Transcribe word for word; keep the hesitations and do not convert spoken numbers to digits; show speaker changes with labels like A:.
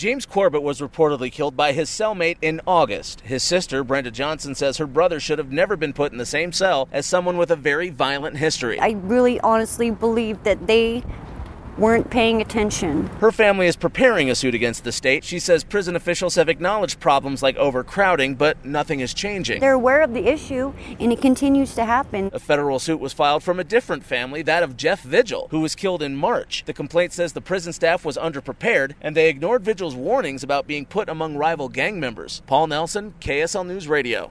A: James Corbett was reportedly killed by his cellmate in August. His sister, Brenda Johnson, says her brother should have never been put in the same cell as someone with a very violent history.
B: I really honestly believe that they weren't paying attention.
A: Her family is preparing a suit against the state. She says prison officials have acknowledged problems like overcrowding, but nothing is changing.
B: They're aware of the issue, and it continues to happen.
A: A federal suit was filed from a different family, that of Jeff Vigil, who was killed in March. The complaint says the prison staff was underprepared, and they ignored Vigil's warnings about being put among rival gang members. Paul Nelson, K S L News Radio.